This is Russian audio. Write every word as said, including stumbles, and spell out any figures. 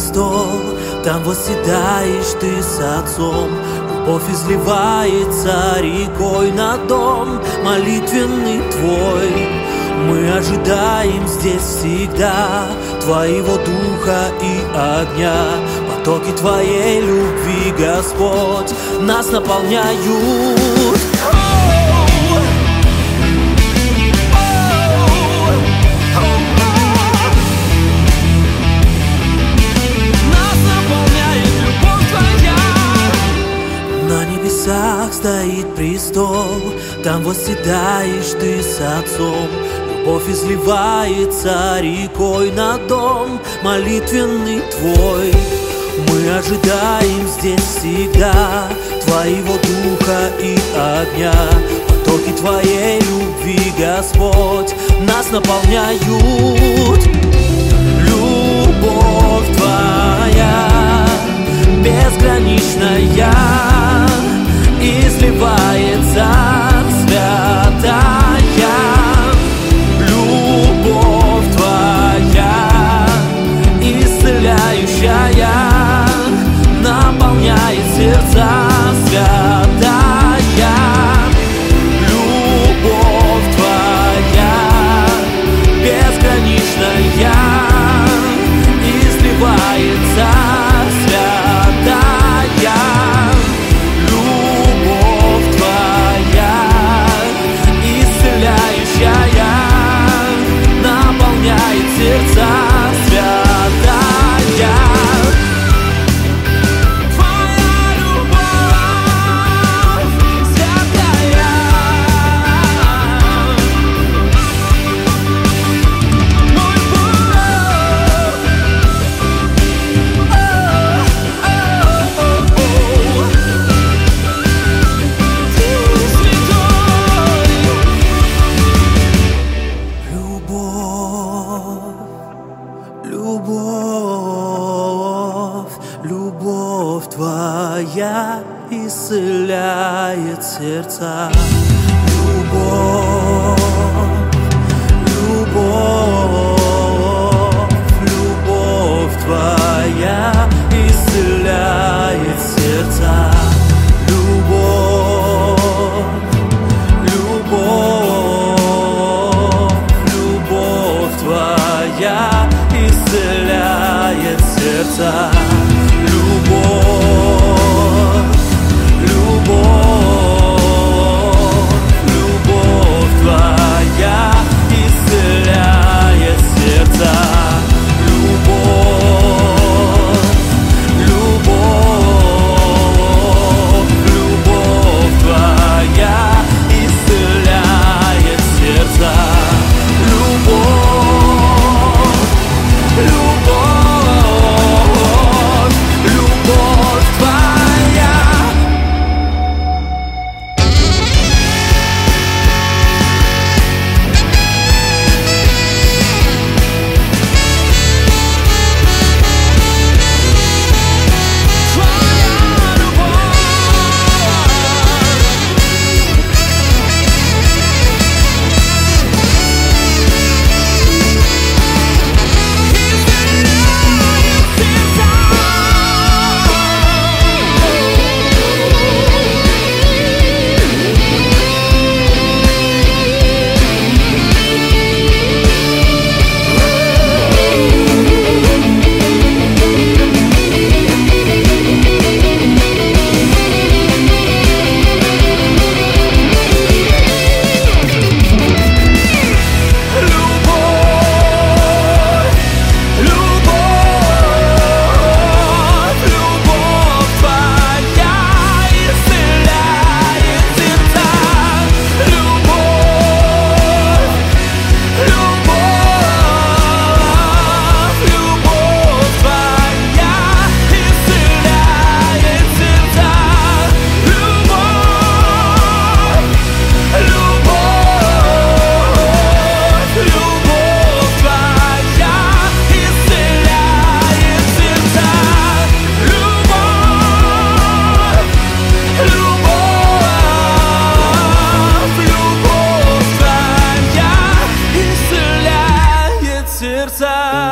престол, там восседаешь ты с Отцом. Любовь изливается рекой на дом молитвенный твой. Мы ожидаем здесь всегда Твоего духа и огня. Потоки Твоей любви, Господь, нас наполняют. Стоит престол, там восседаешь ты с Отцом. Любовь изливается рекой на дом молитвенный твой. Мы ожидаем здесь всегда Твоего духа и огня. Потоки Твоей любви, Господь, нас наполняют. Любовь Твоя безграничная изливается святая. Любовь Твоя исцеляющая наполняет сердца святая. Любовь Твоя безграничная изливается святая. Наполняет сердца святая. Твоя любовь святая. Мой Бог, Ты святой. Любовь, любовь Твоя исцеляет сердца. Любовь, любовь, любовь Твоя исцеляет сердца. Любовь, любовь, любовь Твоя исцеляет сердца. Любовь, любовь, любовь Твоя исцеляет сердца. Любовь, любовь, любовь Твоя исцеляет сердца. Любовь, любовь, любовь Твоя. сердца.